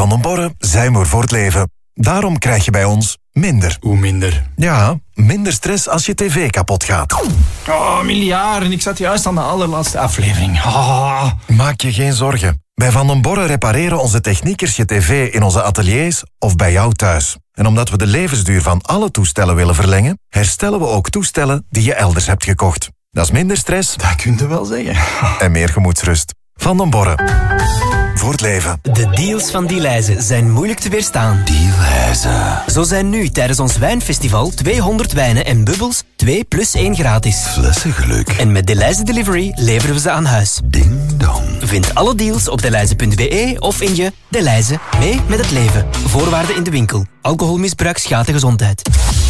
Van den Borre zijn we voor het leven. Daarom krijg je bij ons minder. Hoe minder? Ja, minder stress als je tv kapot gaat. Oh, miljarden. Ik zat juist aan de allerlaatste aflevering. Oh. Maak je geen zorgen. Bij Van den Borre repareren onze techniekers je tv in onze ateliers of bij jou thuis. En omdat we de levensduur van alle toestellen willen verlengen, herstellen we ook toestellen die je elders hebt gekocht. Dat is minder stress. Dat kun je wel zeggen. En meer gemoedsrust. Van den Borre. Voor het leven. De deals van Delhaize zijn moeilijk te weerstaan. Delhaize. Zo zijn nu tijdens ons wijnfestival 200 wijnen en bubbels 2 + 1 gratis. Flessengeluk. En met Delhaize Delivery leveren we ze aan huis. Ding dong. Vind alle deals op delhaize.be of in je Delhaize mee met het leven. Voorwaarden in de winkel. Alcoholmisbruik schaadt de gezondheid.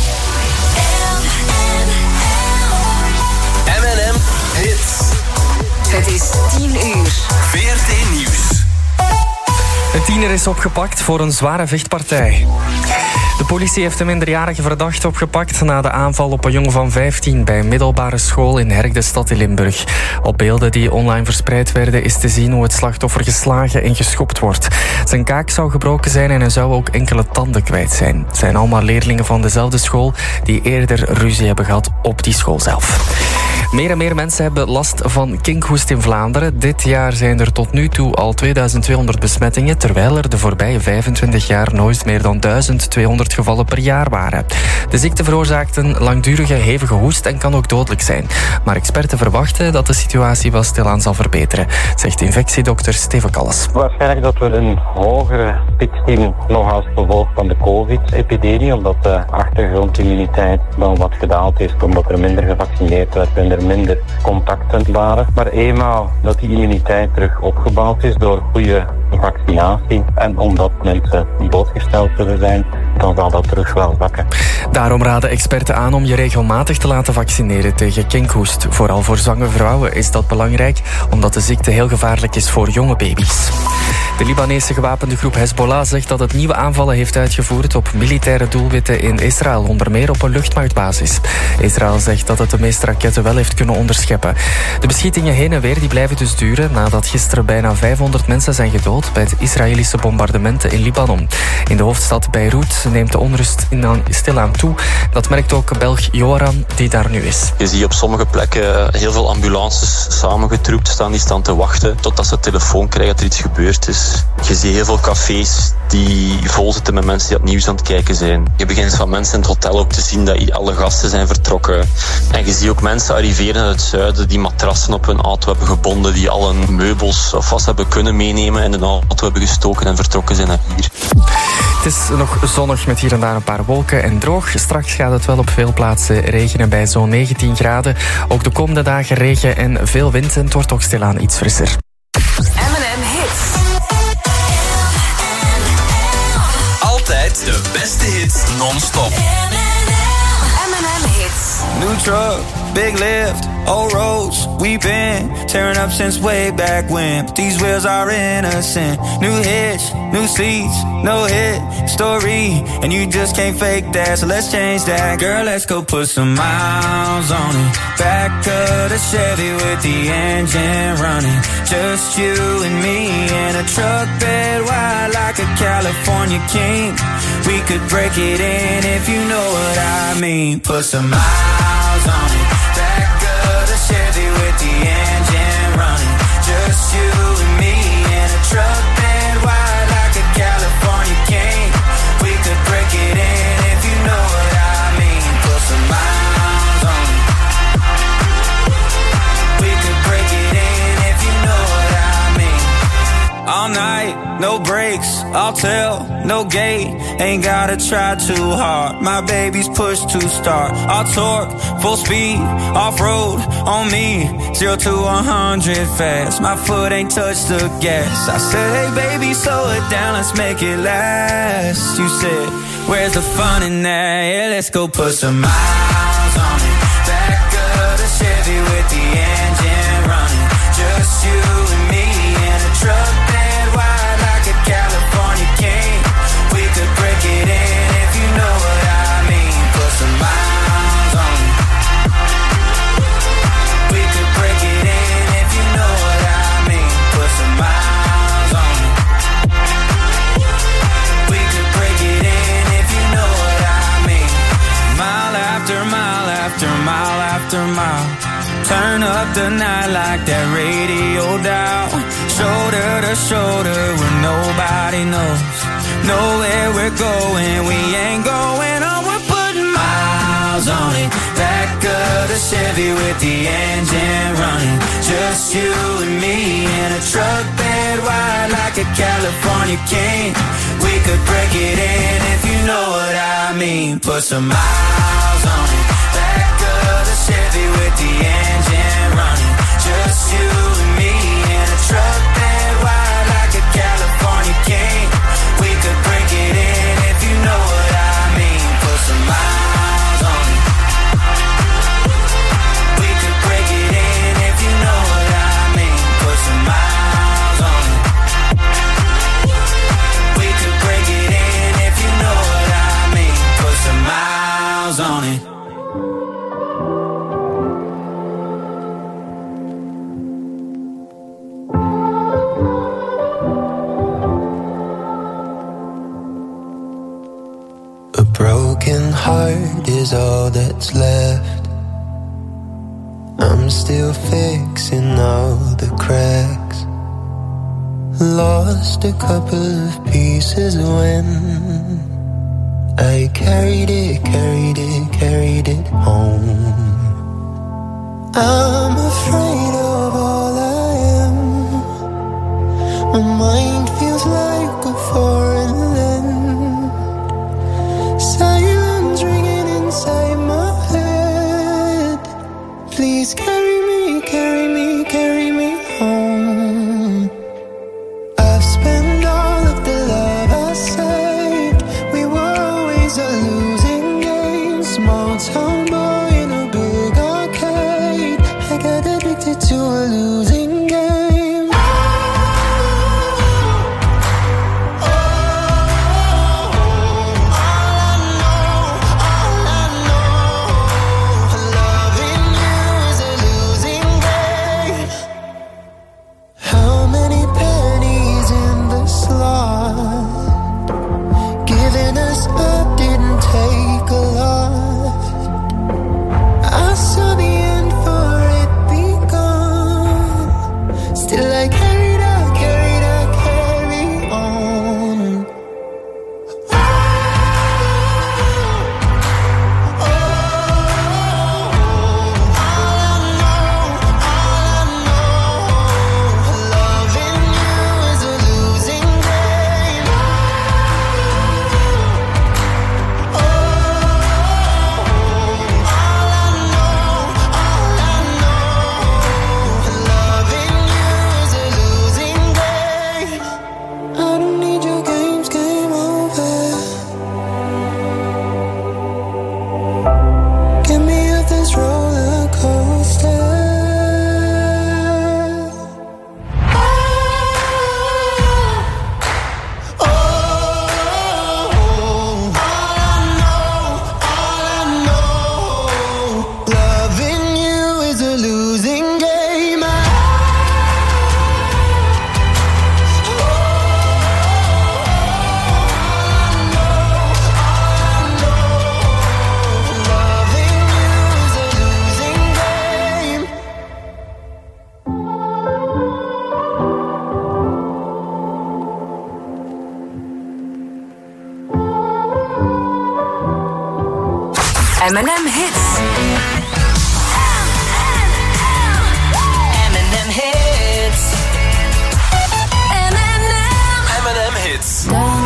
M&M Hits. Het is 10 uur. VRT Nieuws. Een tiener is opgepakt voor een zware vechtpartij. De politie heeft een minderjarige verdachte opgepakt na de aanval op een jongen van 15 bij een middelbare school in Herk-de-Stad in Limburg. Op beelden die online verspreid werden is te zien hoe het slachtoffer geslagen en geschopt wordt. Zijn kaak zou gebroken zijn en hij zou ook enkele tanden kwijt zijn. Het zijn allemaal leerlingen van dezelfde school die eerder ruzie hebben gehad op die school zelf. Meer en meer mensen hebben last van kinkhoest in Vlaanderen. Dit jaar zijn er tot nu toe al 2200 besmettingen, terwijl er de voorbije 25 jaar nooit meer dan 1200 gevallen per jaar waren. De ziekte veroorzaakt een langdurige, hevige hoest en kan ook dodelijk zijn. Maar experten verwachten dat de situatie wel stilaan zal verbeteren, zegt infectiedokter Steven Kalles. Waarschijnlijk dat we een hogere piek zien nog als gevolg van de COVID-epidemie, omdat de achtergrondimmuniteit dan wat gedaald is, omdat er minder gevaccineerd werd en er minder contacten waren. Maar eenmaal dat die immuniteit terug opgebouwd is door goede vaccinatie en omdat mensen blootgesteld zullen zijn, dan zal dat terug wel zakken. Daarom raden experten aan om je regelmatig te laten vaccineren tegen kinkhoest. Vooral voor zwangere vrouwen is dat belangrijk, omdat de ziekte heel gevaarlijk is voor jonge baby's. De Libanese gewapende groep Hezbollah zegt dat het nieuwe aanvallen heeft uitgevoerd op militaire doelwitten in Israël, onder meer op een luchtmachtbasis. Israël zegt dat het de meeste raketten wel heeft kunnen onderscheppen. De beschietingen heen en weer die blijven dus duren nadat gisteren bijna 500 mensen zijn gedood bij het Israëlische bombardementen in Libanon. In de hoofdstad Beirut neemt de onrust stilaan toe. Dat merkt ook Belg Joran, die daar nu is. Je ziet op sommige plekken heel veel ambulances samengetroept staan, die staan te wachten totdat ze telefoon krijgen dat er iets gebeurd is. Je ziet heel veel cafés die vol zitten met mensen die het nieuws aan het kijken zijn. Je begint van mensen in het hotel ook te zien dat alle gasten zijn vertrokken. En je ziet ook mensen arriveren uit het zuiden die matrassen op hun auto hebben gebonden, die al hun meubels vast hebben kunnen meenemen en in de auto hebben gestoken en vertrokken zijn naar hier. Het is nog zonnig met hier en daar een paar wolken en droog. Straks gaat het wel op veel plaatsen regenen bij zo'n 19 graden. Ook de komende dagen regen en veel wind en het wordt ook stilaan iets frisser. M&M Hits. Altijd de beste hits non-stop. M&M Hits. New truck, big lift, old roads. We've been tearing up since way back when. But these wheels are innocent. New hitch, new seats, no hit story. And you just can't fake that, so let's change that. Girl, let's go put some miles on it. Back of the Chevy with the engine running. Just you and me in a truck bed wide like a California king. We could break it in if you know what I mean. Put some miles on it. Back of the Chevy with the engine running. Just you and me in a truck bed wide like a California king. We could break it in if you know what I mean. Put some miles on it. We could break it in if you know what I mean. All night, no breaks, I'll tell, no gate. Ain't gotta try too hard. My baby's pushed to start. I'll torque, full speed, off-road on me. 0 to 100 fast. My foot ain't touched the gas. I said, hey baby, slow it down, let's make it last. You said, where's the fun in that? Yeah, let's go put some miles on it. Back of the Chevy with the engine running. Just you and me in a truck bed wide like a California king. We could break it in if you know what I mean. Put some miles on it. We could break it in if you know what I mean. Put some miles on it. Turn up the night like that radio dial. Shoulder to shoulder where nobody knows. Know where we're going, we ain't going on. We're putting miles on it. Back of the Chevy with the engine running. Just you and me in a truck bed wide like a California king. We could break it in if you know what I mean. Put some miles on it. Back of the Chevy with the engine running. Just you and me in a truck bed wide like a California king. We could break it in if you know what I mean. Put some miles on it. We could break it in if you know what I mean. Put some miles on it. We could break it in if you know what I mean. Put some miles on it. Broken heart is all that's left. I'm still fixing all the cracks. Lost a couple of pieces when I carried it home. I'm afraid of all I am. My mind feels like a foreign land. Silence ringing inside my head. Please carry me home. I've spent all of the love I saved. We were always a losing game. Small town boy in a big arcade. I got addicted to a losing game. M&M Hits. M&M Hits. M&M Hits.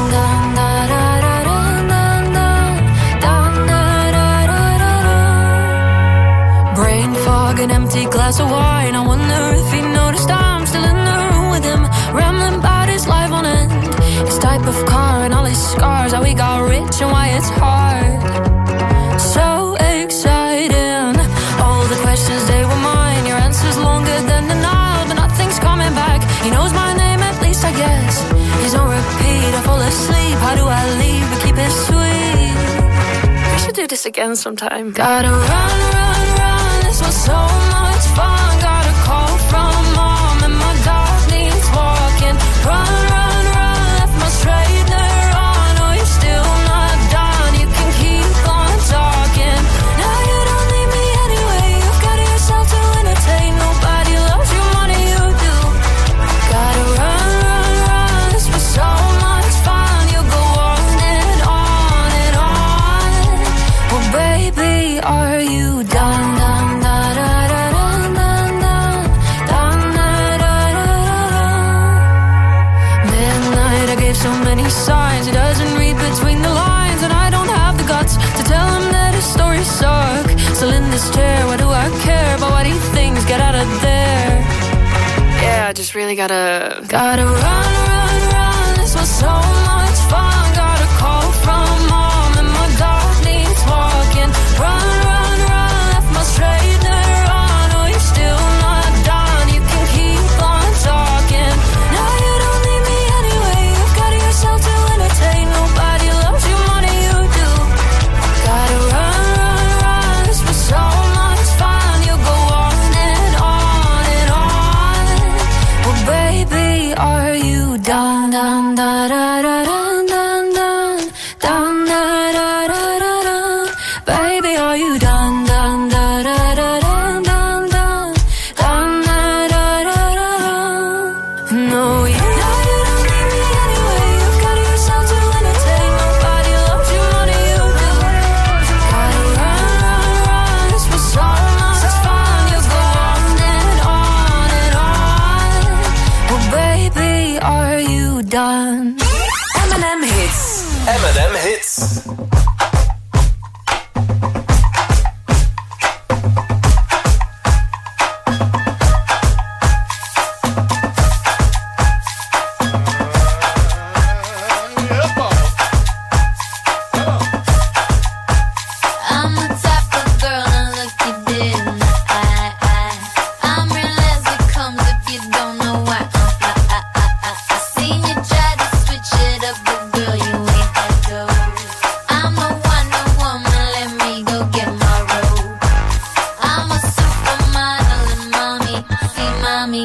Brain fog, an empty glass of wine. I wonder if he noticed I'm still in the room with him, rambling about his life on end, his type of car and all his scars, how he got rich and why it's hard. So exciting, all the questions, they were mine. Your answer's longer than denial, but nothing's coming back. He knows my name, at least I guess. He's on repeat, I fall asleep. How do I leave but keep it sweet? We should do this again sometime. Gotta run, run, run, this was so much fun. Got a call from mom and my dog needs walking. Run, run, run, left my straightener on. Oh, you're still not done, you can keep on talking. Now you don't need me anyway, you've got yourself to entertain. baby, are you done? Dun, da, da, da, dun, dun, dun. Dun, da, da, da, da. Midnight, I gave so many signs. He doesn't read between the lines, and I don't have the guts to tell him that his stories suck. Still in this chair, what do I care about what he thinks? Get out of there. Yeah, I just really gotta run, run, run. This was so much fun. Got a call from mom and my dog needs walking. Run, run, run. Left my straightener on. Oh, you're still not done. You can keep on talking. Now you don't need me anyway. You've got yourself to entertain. Nobody loves you more than you do. Gotta run, run, run. This was so much fun. You go on and on and on. Well, baby, are you done? Dun, da, da, da, dun, dun, dun. Dun, da, da, da, da, dun. Baby, are you done? Dun, da, da, da, dun, dun, dun. Dun, da, da, da, da, dun. No, you don't need me anyway. You've got yourself to entertain. Nobody loves you more than you do. Gotta run, run, run. This was so much fun. You go on and on and on. Well, baby, are you done? M&M Hits. M&M Hits. I'm the type of girl that look you dead in the eye. I'm real as it comes if you don't know why. I seen you try to switch it up, but girl, you ain't that good. I'm the Wonder Woman, let me go get my robe. I'm a supermodel and mommy, see mommy.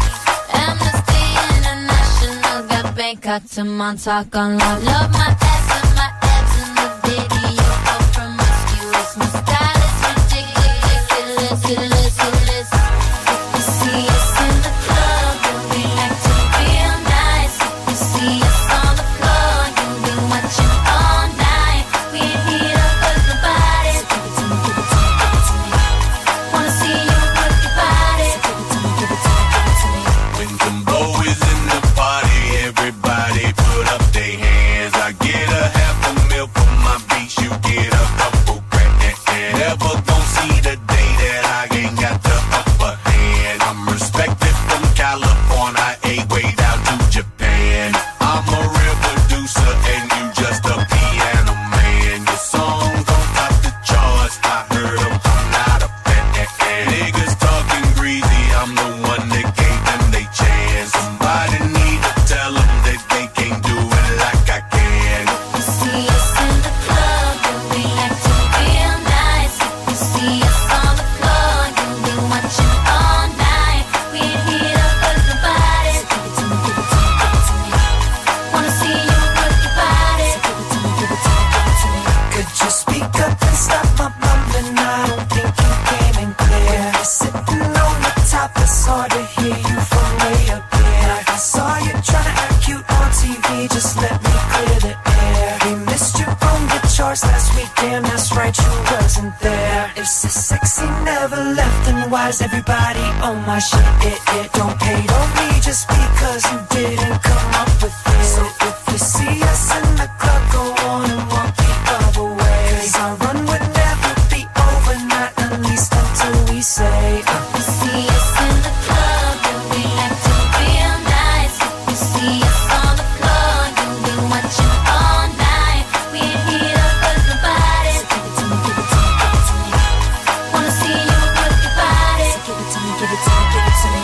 Amnesty International got Bangkok to Montauk on lock. Love my ass and my abs and the video for promiscuous. My style is ridiculous, ridiculous. If you see us in the club, you'll be acting real nice. If you see us on the floor, you'll be watching all night. We ain't here to hurt nobody. Give it to me, give it to me, give it to me. Wanna see you work your body. Give it to me, give it to me, give it to me. When Jumbo is in the party, everybody put up their hands. I get a half a meal for my beach, you get a couple grand. Never gon' see the day that I ain't got the upper hand. I'm respected from California, way down to Japan. I'm a real producer and you just a piano man. Your songs don't top the charts, I heard them, I'm not a fan. Niggas talking greasy, I'm the one that gave them they chance. Somebody need to tell them that they can't do it like I can. You see us in the club, you'll be acting real nice. If you see us on the floor, you'll be watching all night. We ain't here to hurt nobody. Give it to me, give it to me, give it to me. Wanna see you work your body. Give it to me, give it to me, give it to me. Could you speak up and stop my mumbling? I don't think you came in clear. You're sitting on the top, it's hard to hear you from way up here. I saw you trying to act cute on TV, just let me clear the air. We missed you on the charts last weekend, that's right, you wasn't there. If so sexy never left, then why's everybody on my shit? Don't hate on me just because you didn't come up with it. So if you see us in the club, go on and walk the other way. 'Cause our run would never be over, not at least until we say You see us in the club, you'll be acting real nice. If you see us on the floor, you'll be watching all night. We ain't here to hurt nobody. Give it to me, give it to me, give it to me. Wanna see you work your body. Give it to me, give it to me, give it to me.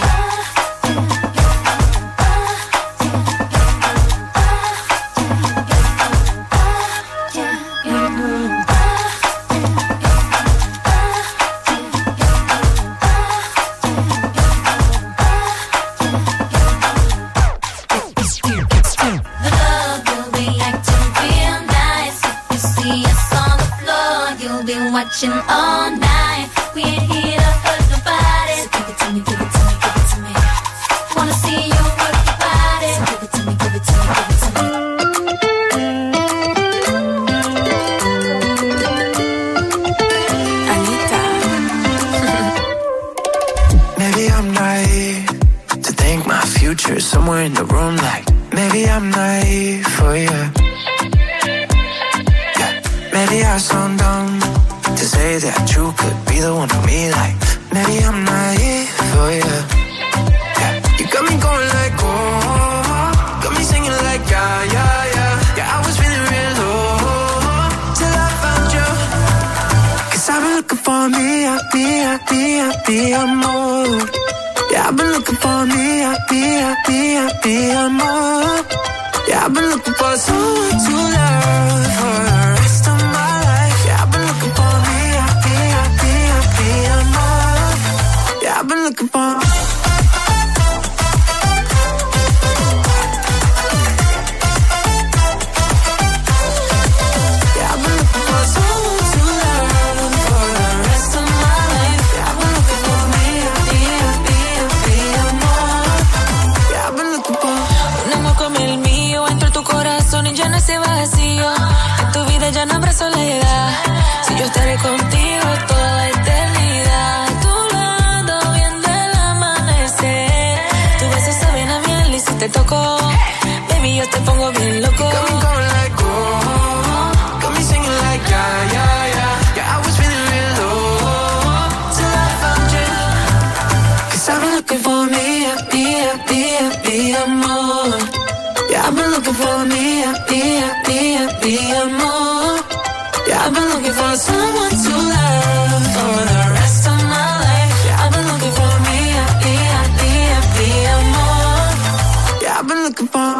The club, you'll be acting real nice. If you see us on the floor, you'll be watching all night. We ain't here to hurt nobody. So give it to me, give it to me, give it to me. Wanna see you work your body. So give it to me, give it to me, give it to me. were in the room like, maybe I'm naive for you. Yeah, maybe I sound dumb to say that you could be the one for me. Like, maybe I'm naive for you. Yeah, you got me going like, oh, got me singing like, yeah, yeah, yeah. Yeah, I was feeling real low till I found you. 'Cause I've been looking for me, more. Yeah, I've been looking for me, more. Yeah, I've been looking for someone to love for the rest of my life. Yeah, I've been looking for me, more. Yeah, I've been looking for. Vacío. En tu vida ya no habrá soledad. Si yo estaré contigo toda la eternidad. A tu lado viendo el amanecer. Tu beso sabe a miel y si te toco, baby, yo te pongo bien loco. Got me going like, oh, got me singing like, yeah, yeah, yeah. Yeah, I was feeling real low till I found you. 'Cause I've been looking for me, more. Yeah, I've been looking for me, more. Yeah, I've been looking for someone to love for the rest of my life. Yeah, I've been looking for me, more. Yeah, I've been looking for.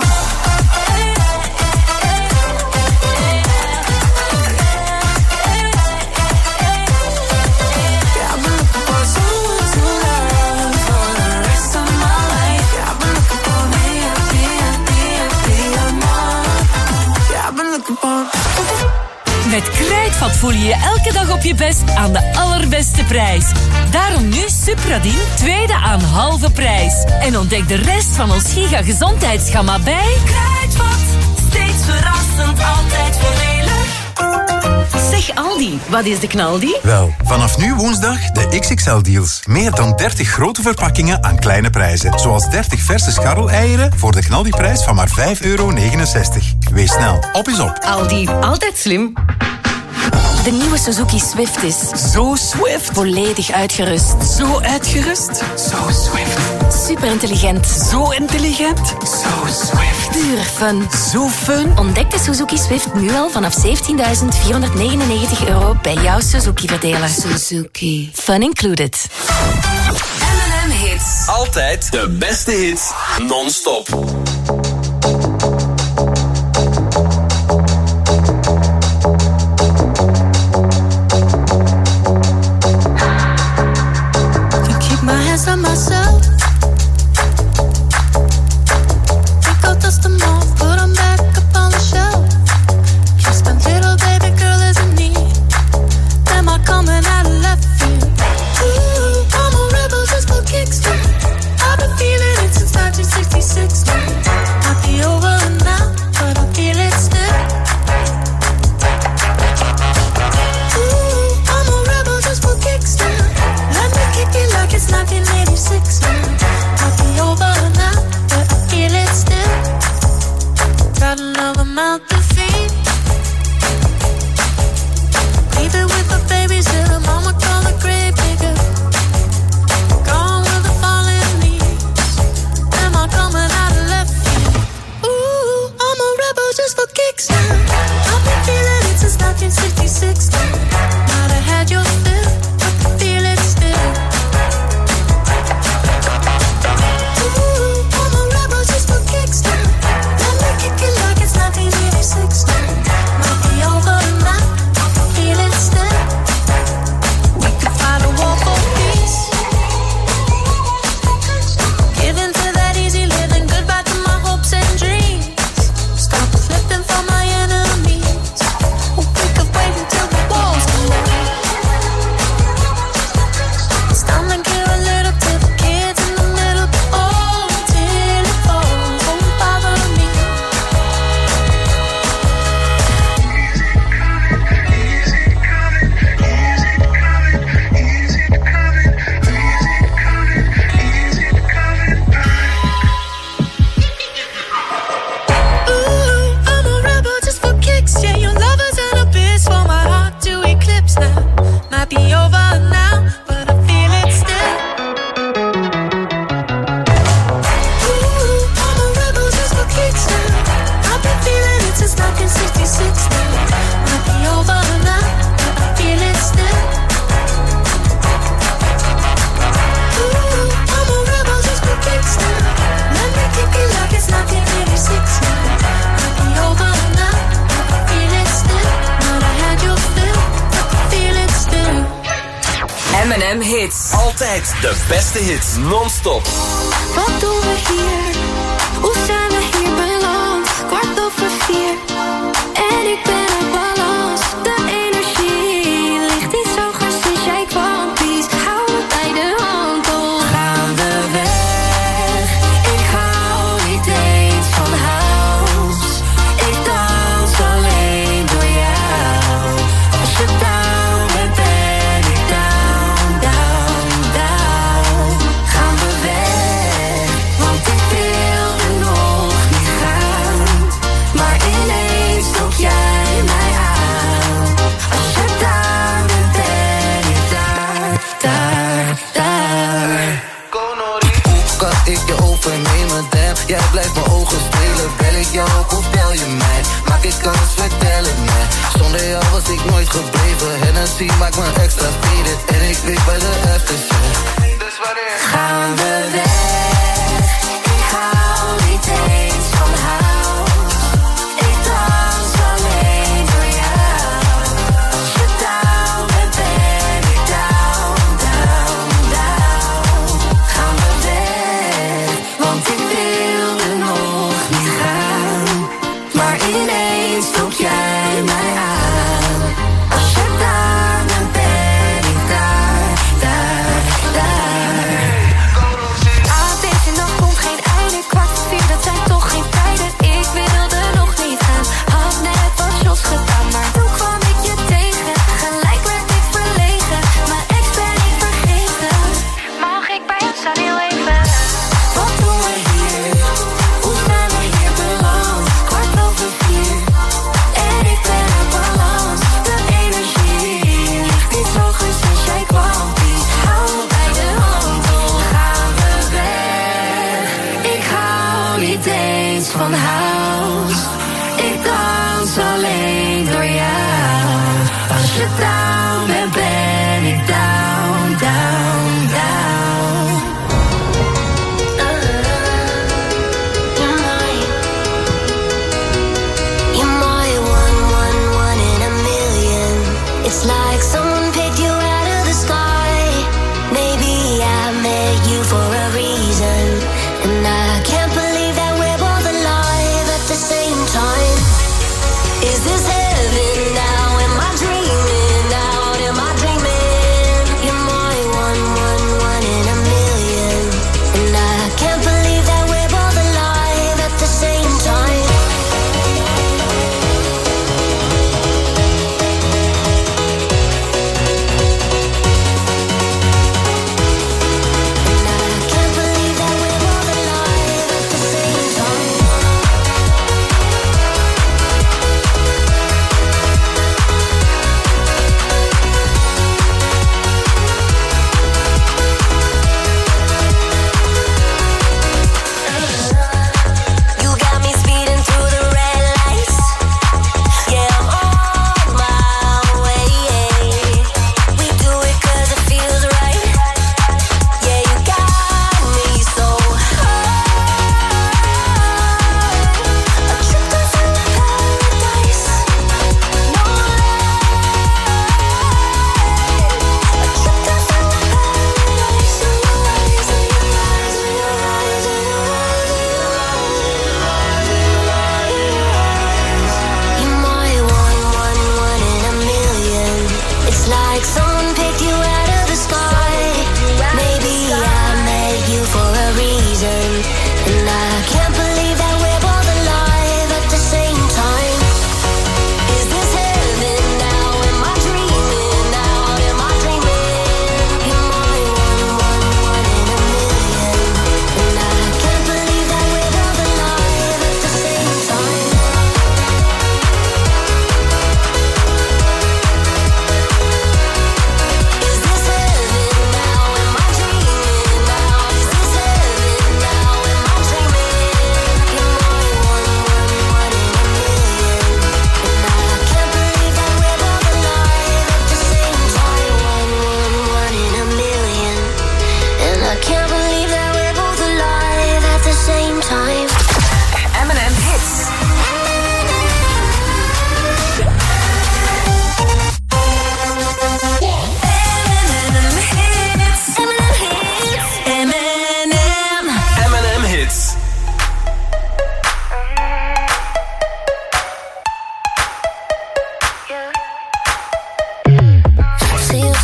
Met Kruidvat voel je je elke dag op je best aan de allerbeste prijs. Daarom nu Supradin, tweede aan halve prijs. En ontdek de rest van ons giga gezondheidsgamma bij Kruidvat. Steeds verrassend, altijd voordelig. Zeg Aldi, wat is de knaldi? Wel, vanaf nu woensdag de XXL-deals. Meer dan 30 grote verpakkingen aan kleine prijzen. Zoals 30 verse scharreleieren voor de knaldiprijs van maar €5,69. Wees snel, op is op. Aldi, altijd slim. De nieuwe Suzuki Swift is zo Swift. Volledig uitgerust. Zo uitgerust. Zo Swift. Super intelligent. Zo intelligent. Zo Swift. Puur fun. Zo fun. Ontdek de Suzuki Swift nu al vanaf €17.499 bij jouw Suzuki-verdeler. Suzuki. Fun included. M&M Hits. Altijd de beste hits, non-stop. On myself, think I'll dust them off, put them back up on the shelf. Just my little baby girl isn't me. Am I coming out of left field? Ooh, I'm a rebel just for kicks. I've been feeling it since 1966. Might be over now, but I feel it still. Ooh, I'm a rebel just for kicks. Let me kick it like it's 1986. Might be over now, but I feel it still. Got another mouth to feed. Leave it with the babysitter, mama call a grave digger. Gone with the falling leaves. Am I coming out of left field? Ooh, I'm a rebel just for kicks. I've been feeling it since 1966. Might have had your fill, but I feel it still. Ooh, I'm a rebel just for kicks. Let me kick it like it's 1986. Might be over now, I feel it still. We could find a war for peace. Give in to that easy living, goodbye to my hopes and dreams. Stop flipping for my enemies. We could wait until the walls M&M Hits. Altijd de beste hits, non-stop. Wat doen we hier? Hoe zijn we hier beland? 4:15 en ik ben op balans. De energie ligt niet zo goed sinds jij kwam. Please, hou me bij de hand. Oh, gaan we weg? Ik hou niet eens van house. Ik dans alleen door jou. Als je down bent, ben ik down, down, down. Gaan we weg? Want ik wilde nog niet gaan. Maar ineens trok jij mij aan. Als je daar bent, ben ik daar, daar, daar. Kat ik je over, neem me damn. Jij blijft mijn ogen spelen. Bel ik jou op of bel je mij? Maak ik kans, vertel het mij. Zonder jou was ik nooit gebleven. Hennessy maakt me extra faded. En ik weet bij de aftershow. Dus wanneer gaan we weg? Ik hou niet eens van house. Ik dans alleen door jou. Als je down bent, ben ik down, down, down. Gaan we weg? Want ik wilde nog niet gaan. Maar ineens trok jij mij aan. Als je daar bent, ben ik daar, daar, daar. Ah, deze nacht komt geen einde. 4:15, dat zijn toch geen tijden. Ik wilde nog niet gaan. Had net wat shots gedaan, maar toen kwam ik je tegen. Gelijk werd ik verlegen. Mijn ex ben ik vergeten. Mag ik bij jou staan heel even? Wat doen we hier? Hoe zijn we hier beland? 4:15 en ik ben op balans. De energie ligt niet zo goed sinds jij kwam. Please, hou me bij de hand. Oh, gaan we weg? Ik hou niet eens van house. Ik dans alleen door jou. Als je down bent, ben ik down, down, down. You're my one in a million. It's like someone picked you out of the sky. Maybe I met you for a reason. And I can't believe that we're both alive at the same time. Is this heaven now? Am I dreaming out? Am I dreaming? You're my one in a million. And I can't believe that we're both alive at the same time.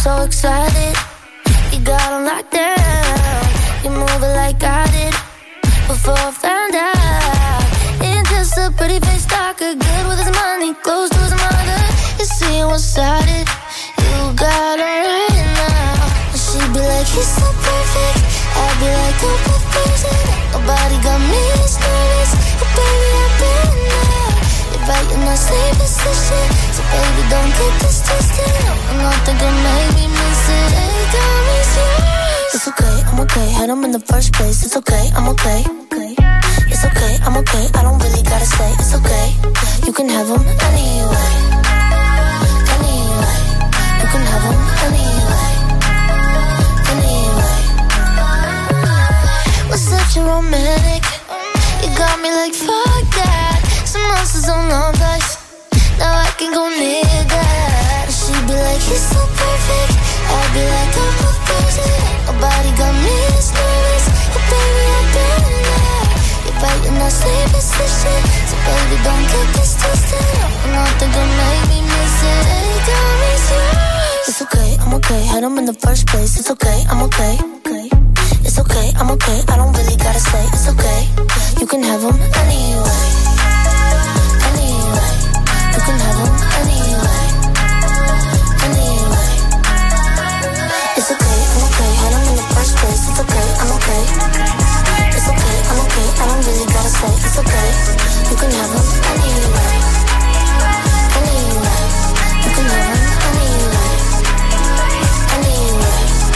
so excited. You got on lockdown. You move it like I did before I found out. Ain't just a pretty face talker, good with his money, close to his mother. You see one-sided. You got her right now. And she'd be like, he's so perfect. I'd be like, don't go crazy. Nobody got me as nervous. But baby, I've been there. You're right in the same position. So baby, don't get this twisted. Nothing can make me miss it. Anytime it's yours. It's okay, I'm okay. Had him in the first place. It's okay, I'm okay. It's okay, I'm okay. I don't really gotta say it's okay. You can have him anyway. Anyway. You can have him anyway. Anyway. Was such a romantic. You got me like fuck that. Some monsters on numbers. Now I can go near that. She'd be like, he's so perfect. I'd be like, I'm so crazy. Nobody got me as nervous. But baby, I've been there. You're right in that same position. So baby, don't get this twisted. Nothing can make me miss it. Anytime it's yours. It's okay, I'm okay. Had him in the first place. It's okay, I'm okay. It's okay, I'm okay. I don't really gotta say it's okay. You can have him anyway. Anyway. You can have him anyway. Anyway. It's okay, I'm okay. Had him in the first place. It's okay, I'm okay. It's okay, I'm okay. I don't really gotta say it's okay. You can have him anyway. Anyway. You can have him anyway. Anyway.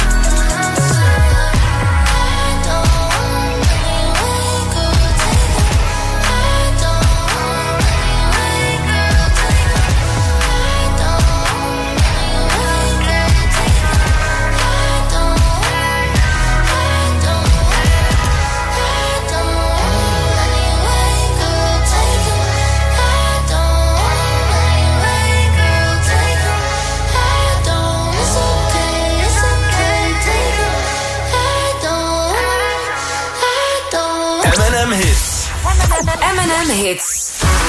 M&M Hits. M&M Hits.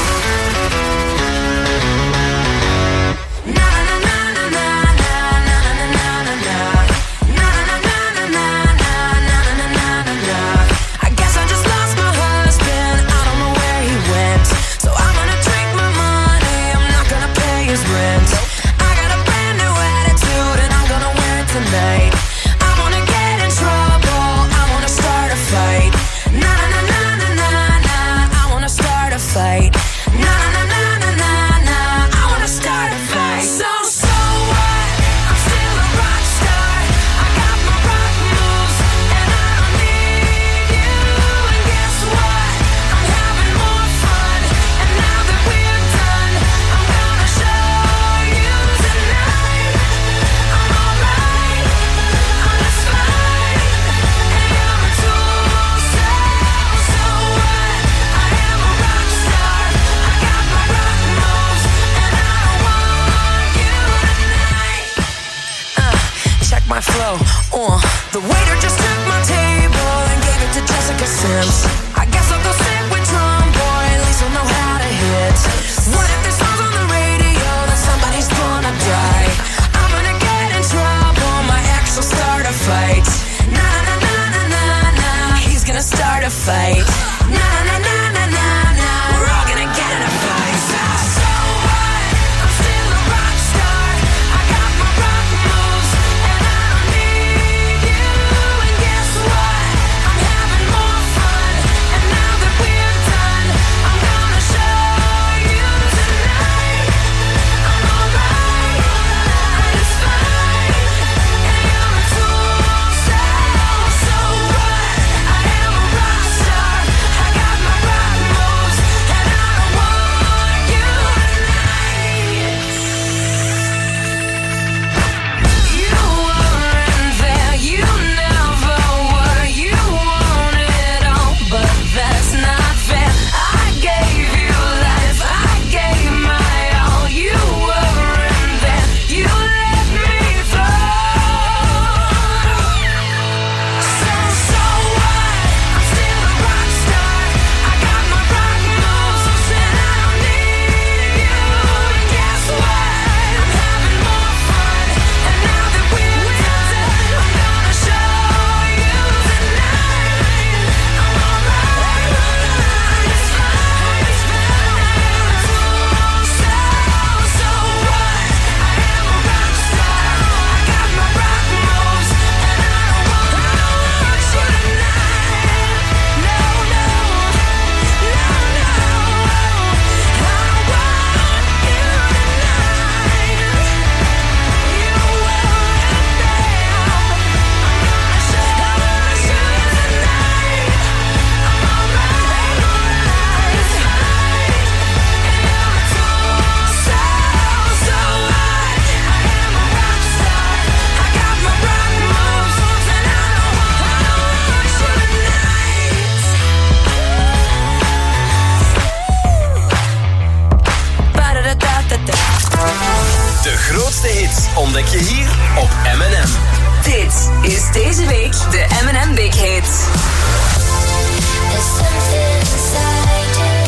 The waiter just took my table and gave it to Jessica Sims. I guess I'll go sit with Drum Boy, at least I'll know how to hit. What if this song's on the radio, then somebody's gonna die? I'm gonna get in trouble, my ex will start a fight. Na na na na na na, he's gonna start a fight. Na na na na na na, we're all gonna get in a fight. So what? I'm still a rock star. I got my rock moves, and I don't need you. And guess what? I'm having more fun. hits ontdek je hier op M&M. Dit is deze week de M&M Big Hit. There's something inside you.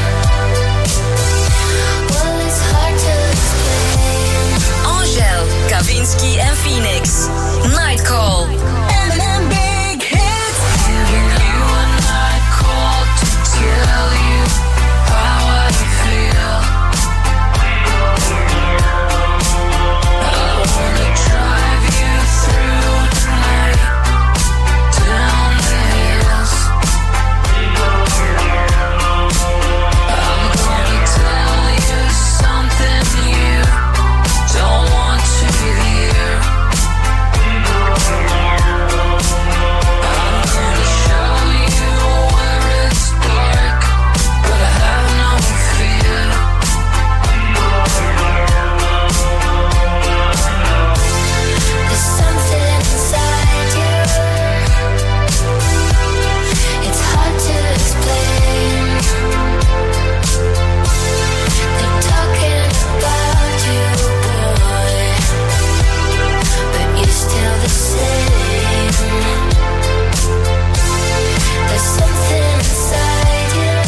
Well, it's hard to explain. Angèle, Kavinsky en Phoenix. Nightcall. M&M Big Hit. Giving you a night call to tell you how I feel. I wanna drive you through the night, down the hills. I'm gonna tell you something you don't want to hear. I'm gonna show you where it's dark, but I have no fear. There's something inside you. It's hard to explain. They're talking about you, boy, but you're still the same. There's something inside you.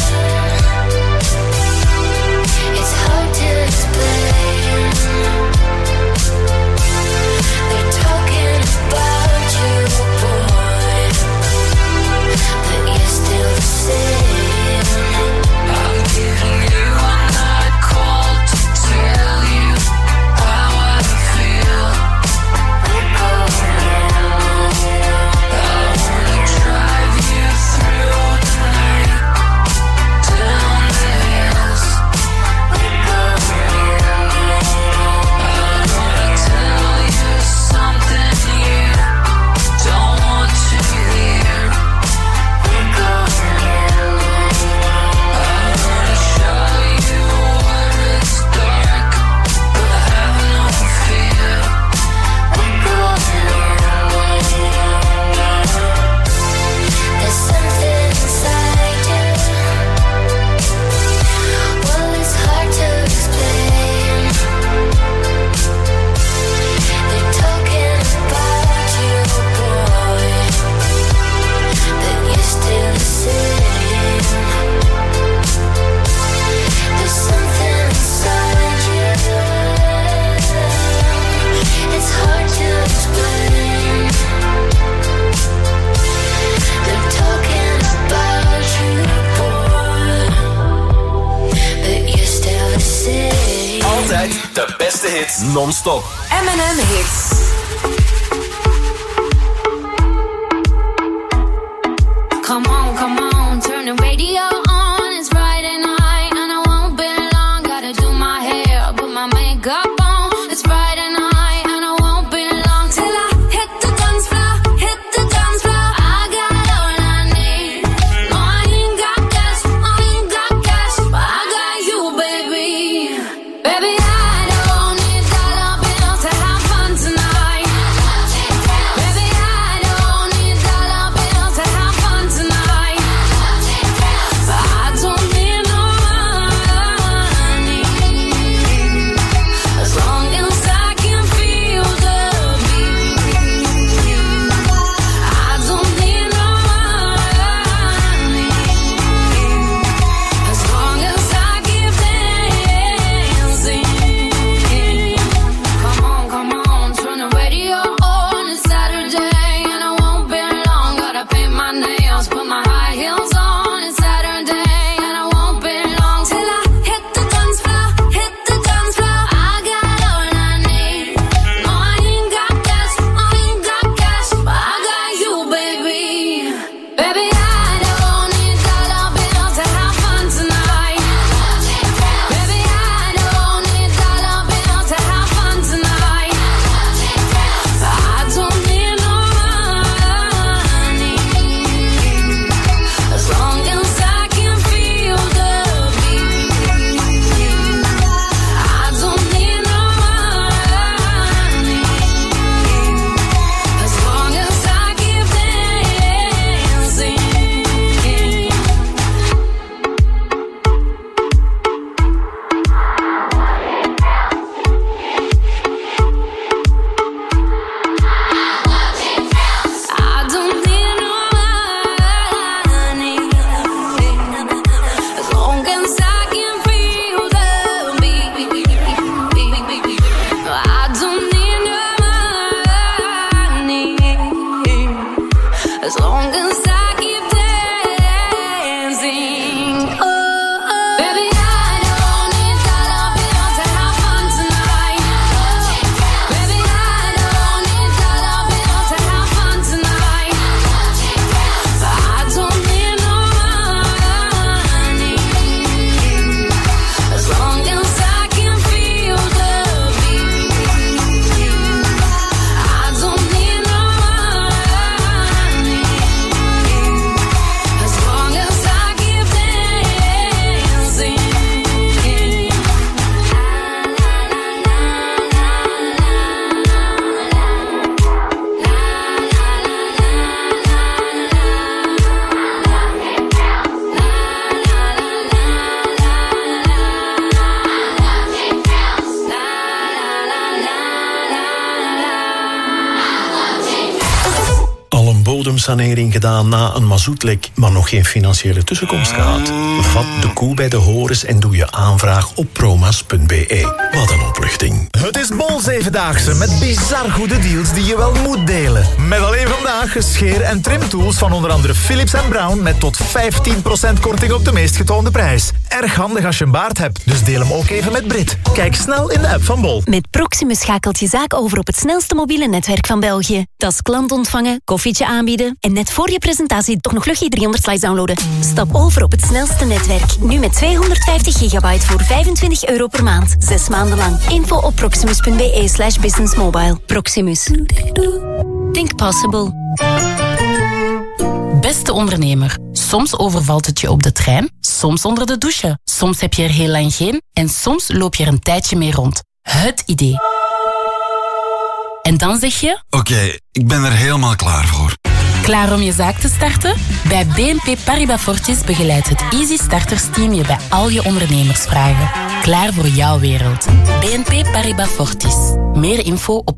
It's hard to explain. They're talking about you, boy, but you're still the same. I'm giving you a night call to tell you how I feel. I wanna drive you through the night, down the hills. I'm gonna tell you something you don't want to hear. I'm gonna show you where it's dark, but I have no fear. There's something inside you. Well, it's hard to explain. They're talking about you, boy, but you're still the same. There's something inside you. It's hard to explain. They're talking about you, boy, but you're still the same. Altijd de beste hits non-stop. M&M Hits. Come on, turn the radio on. It's Friday night and I won't be long. Gotta do my hair, put my makeup on. It's Friday night and I won't be long till I hit the dance floor, hit the dance floor. I got all I need. No, I ain't got cash, but I got you, baby. Baby, I don't need dollar bills to have fun tonight. Baby, I don't need dollar bills to have fun tonight. But bodemsanering gedaan na een mazoetlek, maar nog geen financiële tussenkomst gehad? Vat de koe bij de horens en doe je aanvraag op promas.be. Wat een opluchting. Het is Bol 7-daagse met bizar goede deals die je wel moet delen. Met alleen vandaag scheer- en trimtools van onder andere Philips en Brown met tot 15% korting op de meest getoonde prijs. Erg handig als je een baard hebt, dus deel hem ook even met Brit. Kijk snel in de app van Bol. Met Proximus schakelt je zaak over op het snelste mobiele netwerk van België. Dat is klant ontvangen, koffietje aanbieden en net voor je presentatie toch nog Luchtje 300 slides downloaden. Stap over op het snelste netwerk. Nu met 250 gigabyte voor €25 per maand. 6 maanden lang. Info op proximus.be/businessmobile. Proximus. Think possible. Beste ondernemer, soms overvalt het je op de trein, soms onder de douche, soms heb je er heel lang geen en soms loop je er een tijdje mee rond. Het idee. En dan zeg je... Oké, ik ben er helemaal klaar voor. Klaar om je zaak te starten? Bij BNP Paribas Fortis begeleidt het Easy Starters Team je bij al je ondernemersvragen. Klaar voor jouw wereld. BNP Paribas Fortis. Meer info op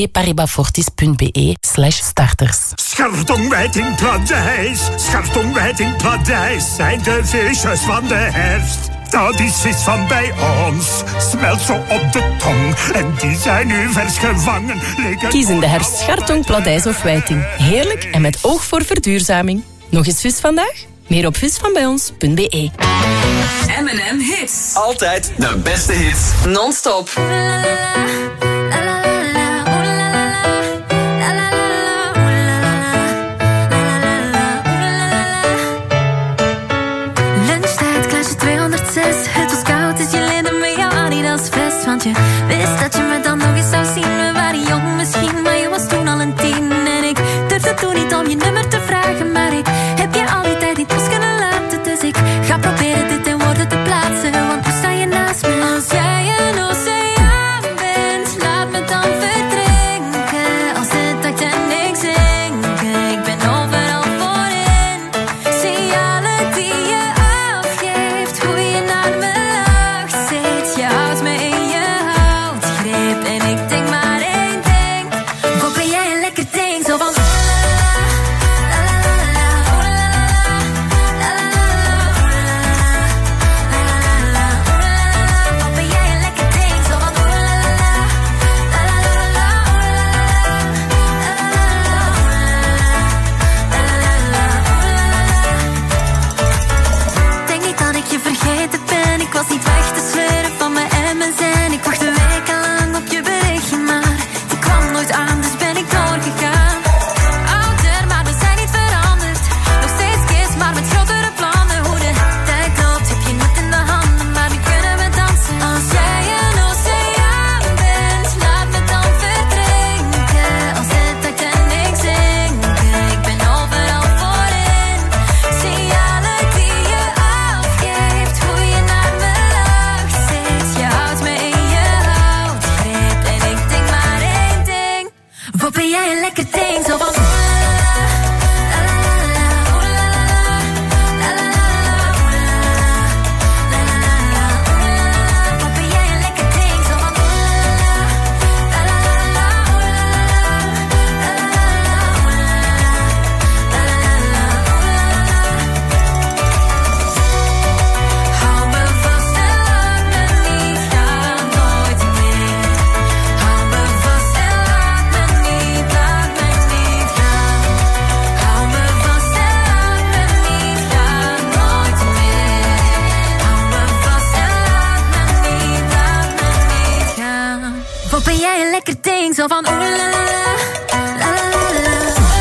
bnpparibasfortis.be/starters. Schartongwijd in Pladijs, Schartongwijd in Pladijs zijn de feestjes van de herfst. Dat is iets van bij ons, smelt zo op de tong. En die zijn nu vers gevangen. Kies in de herfst Schartong, Pladijs of Wijting. Heerlijk en met oog voor verduurzaming. Nog eens vis vandaag? Meer op visvanbijons.be. M&M Hits. Altijd de beste hits. Non-stop. Lunchtijd, klasje 206. Het was koud, dus je leende me jouw Adidas vest. Want je wist dat je me dan nog eens zou zien. We waren jong misschien, maar je was toen al een 10. En ik durfde toen niet om je nummer te vragen. Maar ik heb je al die tijd niet los kunnen laten. Dus ik ga proberen dit in woorden te plaatsen. Want nu sta je naast me. Als jij een oceaan bent, laat me dan verdrinken. Als de Titanic zinken, ik ben overal voorin. Signalen die je afgeeft, hoe je naar me lacht zit. Je houdt me in je houtgreep en ik denk maar één ding. Wat ben jij een lekker ding, zo van... Denk niet dat ik je vergeten ben. Ik was niet weg te sleuren van mijn MSN. Ik wachtte wekenlang op je berichtje, maar die kwam nooit aan, dus ben ik doorgegaan. Ouder, maar we zijn niet veranderd. Nog steeds kids, maar met grotere plannen. Hoe de tijd loopt, heb je niet in de handen, maar nu kunnen we dansen. Als jij een oceaan bent, laat me dan verdrinken. Als de Titanic zinken, ik ben overal voorin. Signalen die je afgeeft, hoe je naar me lacht zit. Je houdt me in je houtgreep en ik denk maar één ding. Wat ben jij een lekker ding, zo van... Wat ben jij een lekker ding, zo van... Hou me vast en laat me niet gaan, nooit meer. Hou me vast en laat me niet gaan. Hou me vast en laat me niet gaan, nooit meer. Hou me vast en laat me niet gaan. Wat ben jij een lekker ding, zo van oeh la la la, la la la la.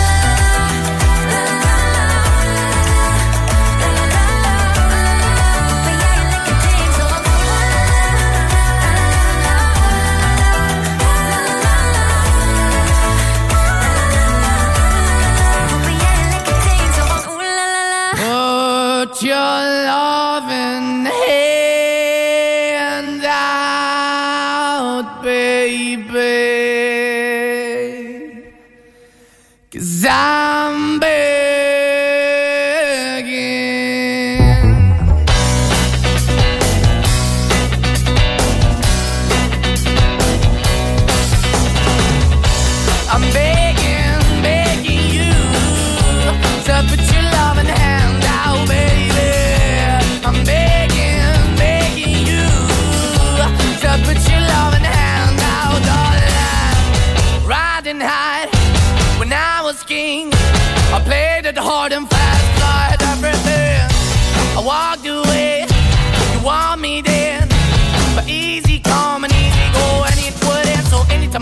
Put your loving hand out, baby. 'Cause I'm begging. I'm begging, begging you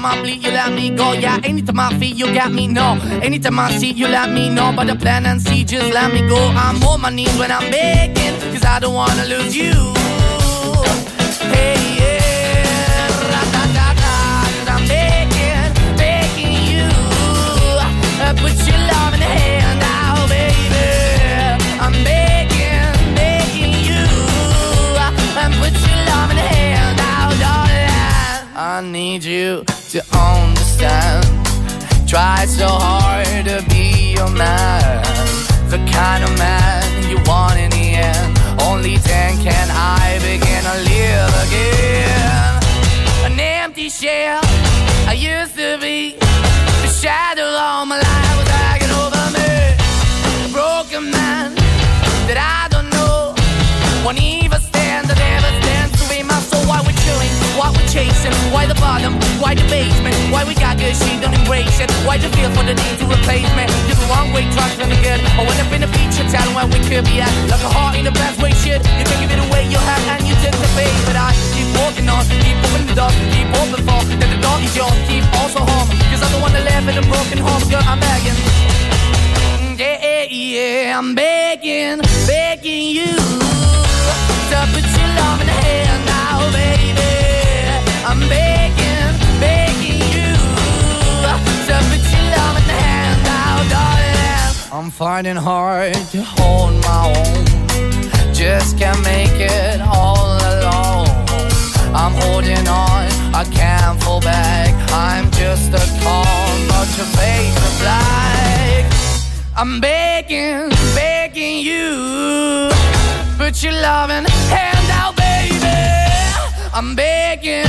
Anytime I bleed, you let me go. Yeah, anytime I feel, you got me, no. Anytime I see, you let me know. But the plan and see, just let me go. I'm on my knees when I'm begging, cause I don't wanna lose you. Hey, yeah, ra-da-da-da, cause I'm begging you. Put your love in the hand now, baby. I'm begging you. Put your love in the hand now, darling. I need you to understand. Try so hard to be your man, the kind of man you want in the end. Only then can I begin to live again. An empty shell I used to be. The shadow all my life was hanging over me. A broken man that I don't know won't even stand, that never stands to be my soul. Why we're chilling, why we're chasing, why the bottom, why the basement, why we got good, she don't embrace it. Why the feel for the need to replace me? You're the wrong way, trying to be good. I went up in the feature town where we could be at. Like a heart in the best way, shit. You can give it away, you have, and you take the bait. But I keep walking on, keep opening the door, keep open for that the door is yours, keep also home. Cause I'm the one that live in a broken home, girl, I'm begging. Yeah, yeah, I'm begging you. So put your love in the hand now, baby. I'm begging you. So put your love in the hand now, darling. I'm finding hard to hold my own. Just can't make it all alone. I'm holding on, I can't fall back. I'm just a call, but your face is black. I'm begging you. Put your loving hand out, baby. I'm begging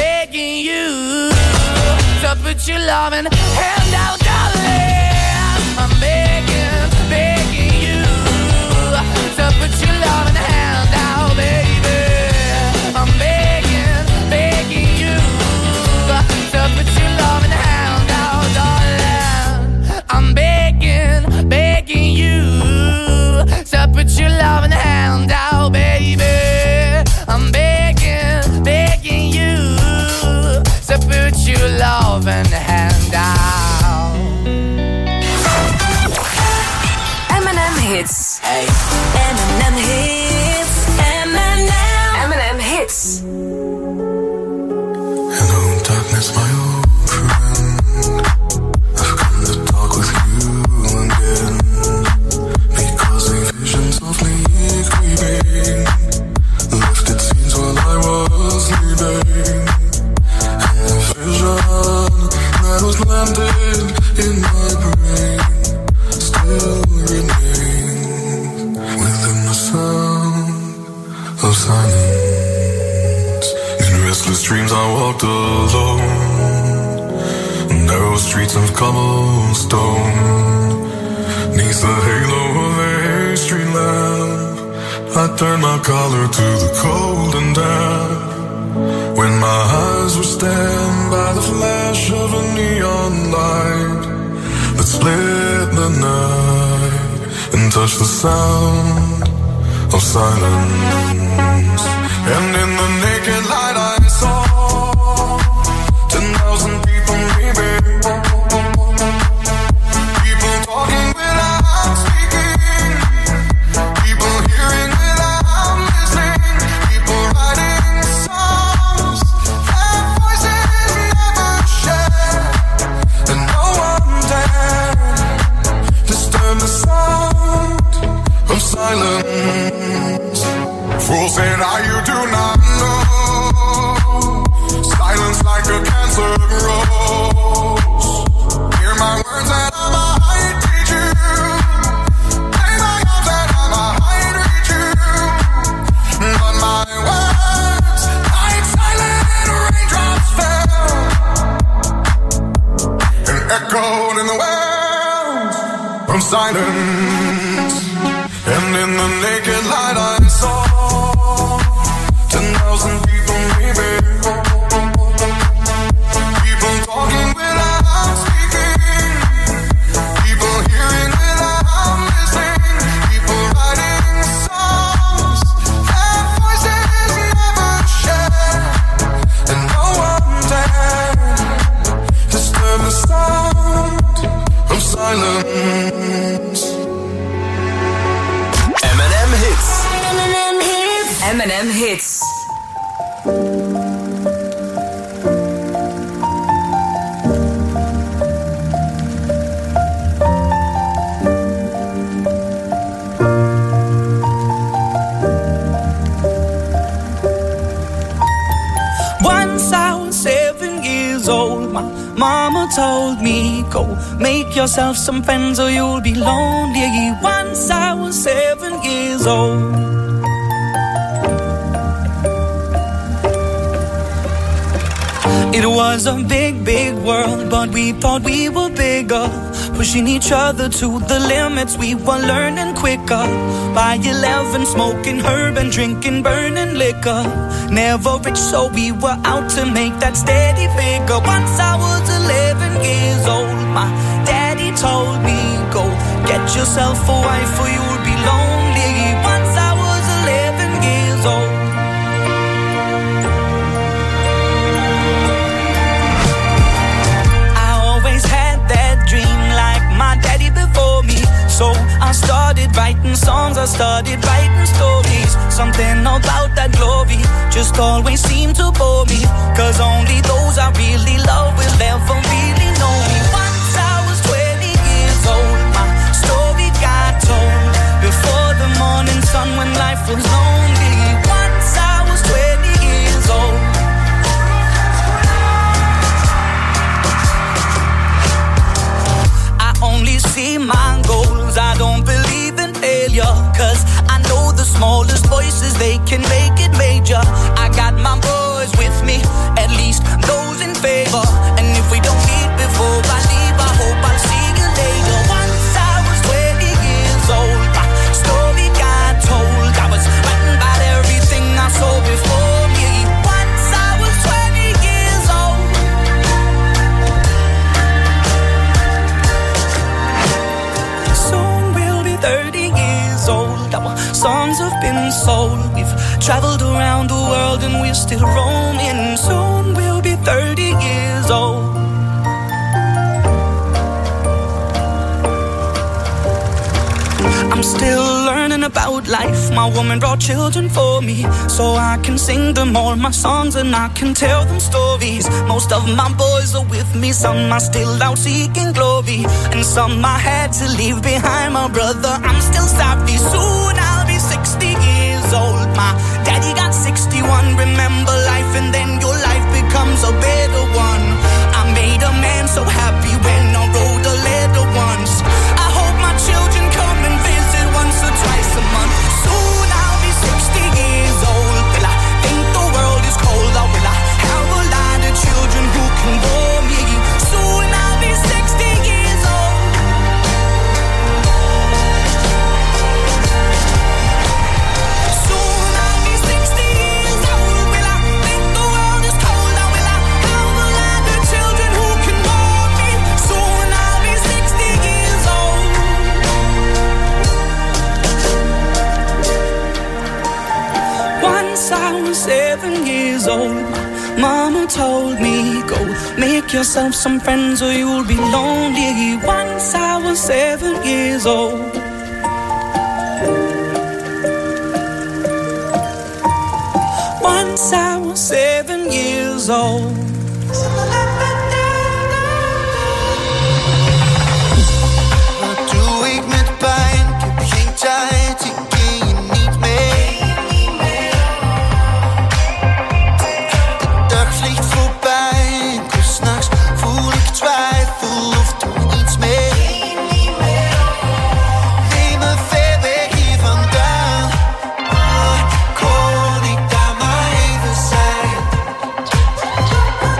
you. So put your loving hand out, darling. I'm begging you. So put your loving hand out, baby. I'm begging you. So put your loving hand out, darling. I'm begging you. So put your loving hand out, baby. I'm begging you. So put your loving hand out. M&M Hits. Hey. M&M Hits. M&M Hits. Hello, darkness, my old friend. I've come to talk with you again. Because a vision softly creeping lifted scenes while I was sleeping. And the vision that was landed in my brain still remains within the sound of silence. In restless dreams I walked alone, narrow streets of cobblestone. Neath the halo of a street lamp, I turned my collar to the cold and damp. When my eyes were stabbed by the flash of a neon light that split the night and touched the sound of silence. And in the naked light I saw 10,000 people maybe. People talking without speaking. People hearing without listening. People writing songs their voices never shared. And no one dared disturb the sound of silence. Fools say now you do not know. Silence like a cancer grows. Hear my words and I might teach you. Play my arms and I might reach you. But my words, like silent raindrops fell and echoed in the wells from silence. And in the naked light I saw 10,000 people maybe. People talking without speaking. People hearing without listening. People writing songs their voices never shared. And no one dared silence. M&M Hits. M&M Hits. Once I was 7 years old, my mama told me, go make yourself some friends or you'll be lonely. Once I was 7 years old. It was a big, big world, but we thought we were bigger. Pushing each other to the limits, we were learning quicker. By 11, smoking herb and drinking burning liquor. Never rich, so we were out to make that steady figure. Once I was 11 years old, my daddy told me, go get yourself a wife or you'll be lonely. Once I was 11 years old. My daddy before me, so I started writing songs, I started writing stories. Something about that glory just always seemed to bore me, cause only those I really love will ever really know me. Once I was 20 years old, my story got told before the morning sun when life was lonely. Once I was 20 years old. Only see my goals, I don't believe in failure, cause I know the smallest voices, they can make it major. I got my boys with me, at least those in favor. And if we don't meet before I leave, I hope I'll see you later. Once I was 20 years old, my story got told. I was writing about everything I saw before me. Once I was 20 years old. Soon we'll be 30 years old. Our songs have been sold. We've traveled around the world and we're still roaming. Soon we'll be 30 years old. I'm still learning about life. My woman brought children for me, so I can sing them all my songs and I can tell them stories. Most of my boys are with me, some are still out seeking glory, and some I had to leave behind. My brother, I'm still sorry. Soon I'll be 60 years old. My daddy got 61. Remember life and then your life becomes a better one. I made a man so happy when I wrote a letter once. I hope my children come and visit once or twice a month. Soon I'll be 60 years old. Will I think the world is cold, or will I have a lot of children who can bore me? Soon I'll be 60 years old. Soon I'll be 60 years old. Will I think the world is cold, or will I have a lot of children who can bore me? Soon I'll be 60 years old. Once I was 7 years old, my mama told me, go make yourself some friends or you'll be lonely. Once I was 7 years old. Once I was 7 years old. Wat doe ik met pijn? Ik heb geen tijd, ik ken je niet mee. De dag vliegt voorbij, en 's nachts voel ik twijfel of doe iets mee. Neem me ver weg hier vandaan. Oh, kon ik daar maar even zijn?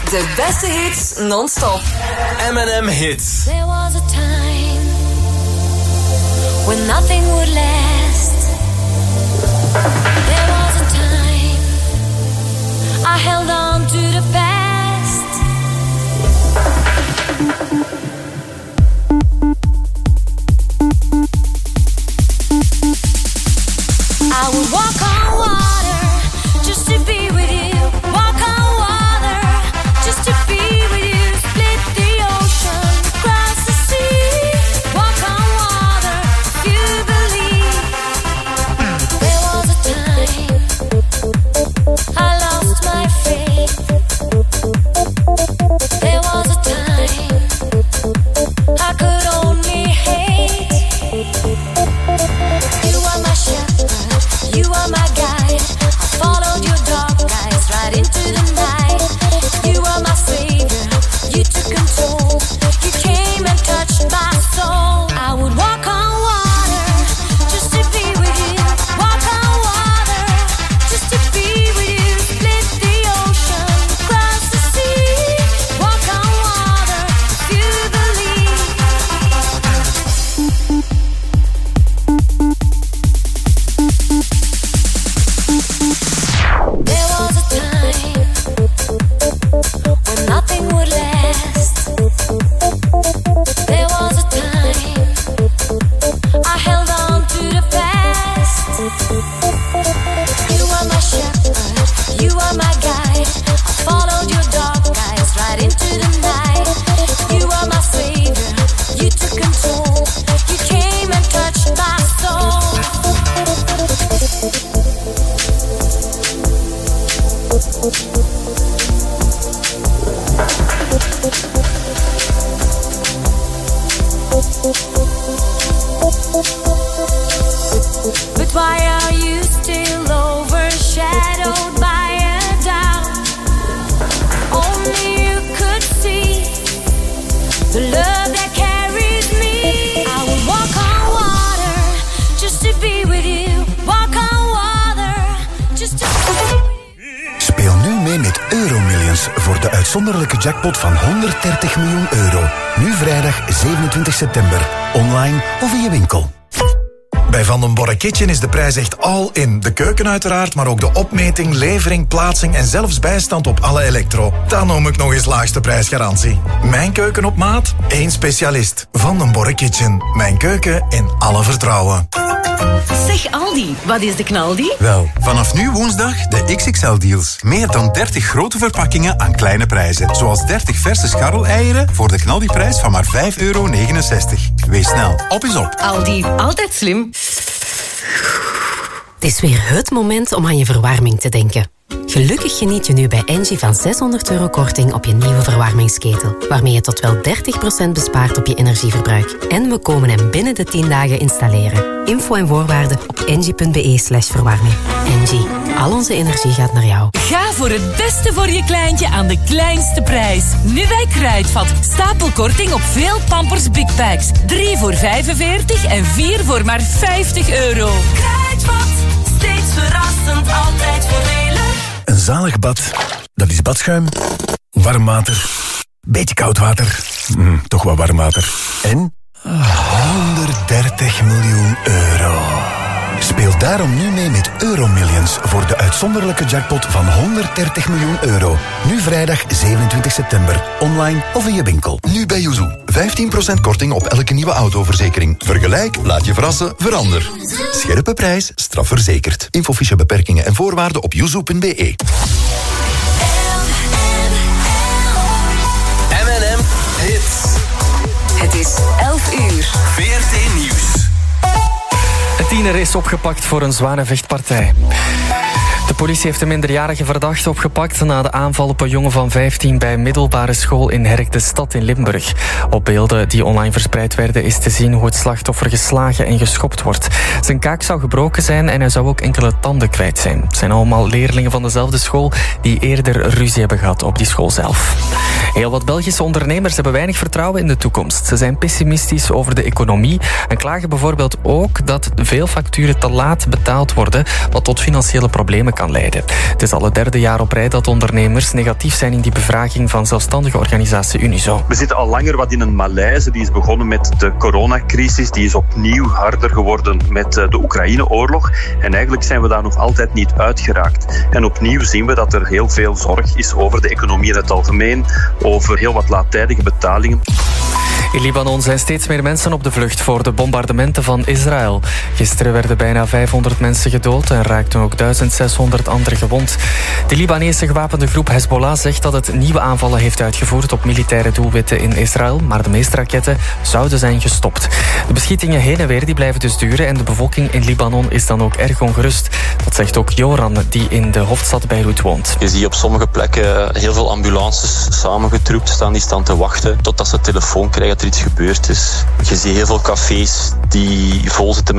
De beste hits non-stop. M&M Hits. There was a time when nothing would last. There was a time I held on to the past. I would walk on water just to be with you. Walk on water just to be with you. Split the ocean, cross the sea. Walk on water if you believe. There was a time I lost my faith. There was a time I could only hate. You are my shepherd, you are my guide. I followed your dark eyes right into the night. You are my savior, you took control. You came and touched my soul. I would walk on water just to be with you. Walk on water just to be with you. Split the ocean, cross the sea. Walk on water if you believe. There was a time when nothing would last. There was a time I held on to the past. You are my shepherd, you are my guide. I followed your dark eyes right into the night. You are my savior, you took control. You came and touched my soul. But why are you still overshadowed by a doubt? Only you could see the love that carries me. I will walk on water just to be with you. Walk on water just to Speel nu mee met Euromillions voor de uitzonderlijke jackpot van 130 miljoen euro. Nu vrijdag 27 september. Online of in je winkel. Bij Van den Borre Kitchen is de prijs echt all in. De keuken uiteraard, maar ook de opmeting, levering, plaatsing en zelfs bijstand op alle elektro. Dan noem ik nog eens laagste prijsgarantie. Mijn keuken op maat, één specialist. Van den Borre Kitchen. Mijn keuken in alle vertrouwen. Zeg Aldi, wat is de knaldi? Wel, vanaf nu woensdag de XXL-deals. Meer dan 30 grote verpakkingen aan kleine prijzen. Zoals 30 verse scharreleieren voor de knaldiprijs van maar €5,69. Wees snel, op is op. Aldi, altijd slim. Het is weer het moment om aan je verwarming te denken. Gelukkig geniet je nu bij Engie van €600 korting op je nieuwe verwarmingsketel, waarmee je tot wel 30% bespaart op je energieverbruik. En we komen hem binnen de 10 dagen installeren. Info en voorwaarden op engie.be/verwarming. Engie, al onze energie gaat naar jou. Ga voor het beste voor je kleintje aan de kleinste prijs. Nu bij Kruidvat. Stapelkorting op veel Pampers Big Bags. 3 voor €45 en 4 voor maar €50. Kruidvat, steeds verrassend, altijd voordelig. Een zalig bad, dat is badschuim, warm water, beetje koud water, toch wel warm water. En 130 miljoen euro. Speel daarom nu mee met Euromillions voor de uitzonderlijke jackpot van 130 miljoen euro. Nu vrijdag 27 september. Online of in je winkel. Nu bij Yuzu. 15% korting op elke nieuwe autoverzekering. Vergelijk, laat je verrassen, verander. Scherpe prijs, strafverzekerd. Infofiche beperkingen en voorwaarden op yuzu.be. M&M Hits. Het is 11 uur. VRT Nieuws. Een tiener is opgepakt voor een zware vechtpartij. De politie heeft een minderjarige verdachte opgepakt na de aanval op een jongen van 15 bij een middelbare school in Herk de Stad in Limburg. Op beelden die online verspreid werden is te zien hoe het slachtoffer geslagen en geschopt wordt. Zijn kaak zou gebroken zijn en hij zou ook enkele tanden kwijt zijn. Het zijn allemaal leerlingen van dezelfde school die eerder ruzie hebben gehad op die school zelf. Heel wat Belgische ondernemers hebben weinig vertrouwen in de toekomst. Ze zijn pessimistisch over de economie en klagen bijvoorbeeld ook dat veel facturen te laat betaald worden, wat tot financiële problemen kan leiden. Het is al het derde jaar op rij dat ondernemers negatief zijn in die bevraging van zelfstandige organisatie Unizo. We zitten al langer wat in een malaise. Die is begonnen met de coronacrisis. Die is opnieuw harder geworden met de Oekraïne-oorlog. En eigenlijk zijn we daar nog altijd niet uitgeraakt. En opnieuw zien we dat er heel veel zorg is over de economie in het algemeen, over heel wat laattijdige betalingen. In Libanon zijn steeds meer mensen op de vlucht voor de bombardementen van Israël. Gisteren werden bijna 500 mensen gedood en raakten ook 1600 anderen gewond. De Libanese gewapende groep Hezbollah zegt dat het nieuwe aanvallen heeft uitgevoerd op militaire doelwitten in Israël, maar de meeste raketten zouden zijn gestopt. De beschietingen heen en weer die blijven dus duren en de bevolking in Libanon is dan ook erg ongerust. Dat zegt ook Joran, die in de hoofdstad Beirut woont. Je ziet op sommige plekken heel veel ambulances samengetroept staan, die staan te wachten totdat ze telefoon krijgen dat er iets gebeurd is. Je ziet heel veel cafés die vol zitten